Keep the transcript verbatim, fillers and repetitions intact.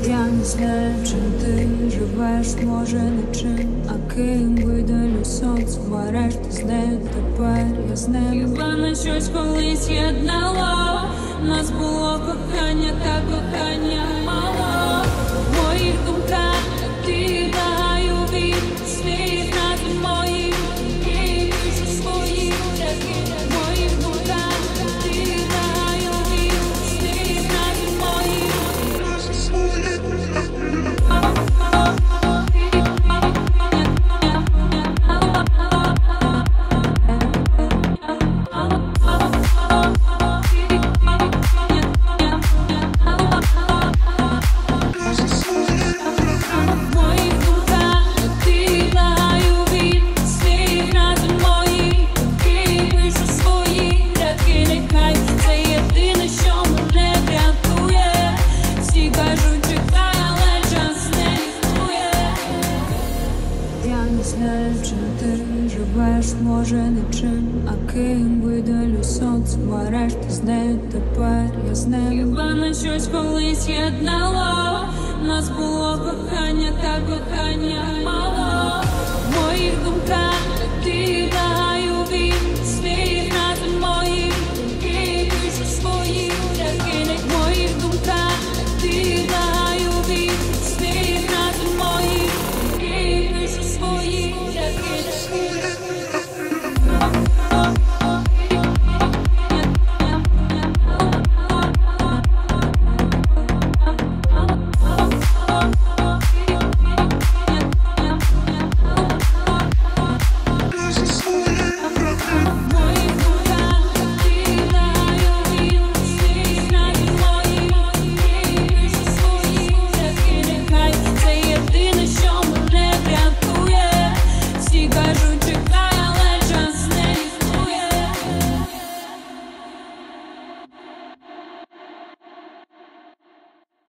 Я не знаю, чим ти живеш, може нічим, а ким видалю сонце, мереж ти з нею, тепер я з ним. Хіба на щось колись єднало, нас було кохання, та кохання мало. В моїх думках ти даю від світ разом моїх, і пишу свої ряки. В моїх думках ти даю від світ разом моїх. Може нічим, а ким видалю сонце, мереж ти з нею, тепер я з ним. Хіба на щось колись єднало, нас було кохання, та кохання мало. В моїх думках ти даю від